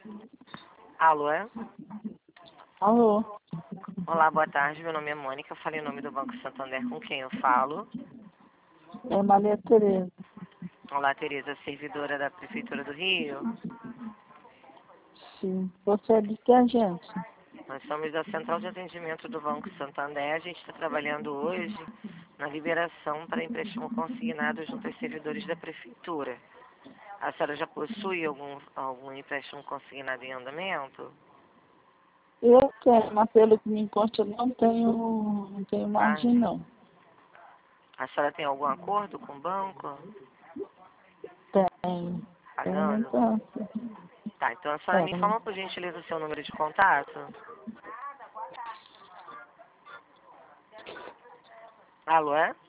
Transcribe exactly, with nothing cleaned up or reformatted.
Alô, é? Alô, Olá, boa tarde. Meu nome é Mônica. Eu falei em nome do Banco Santander. Com quem eu falo? é Maria Tereza. Olá, Tereza, servidora da Prefeitura do Rio. Sim. Você é de que agência? Nós somos da Central de Atendimento do Banco Santander. A gente está trabalhando hoje na liberação para empréstimo consignado junto aos servidores da Prefeitura. A senhora já possui algum, algum empréstimo consignado em andamento? Eu tenho, mas pelo que me consta, eu não tenho, não tenho margem, Margem? não. A senhora tem algum acordo com o banco? Tenho. Tenho Pagando? então. Tá, então a senhora me Tenho. informa por gentileza o seu número de contato? Alô, é?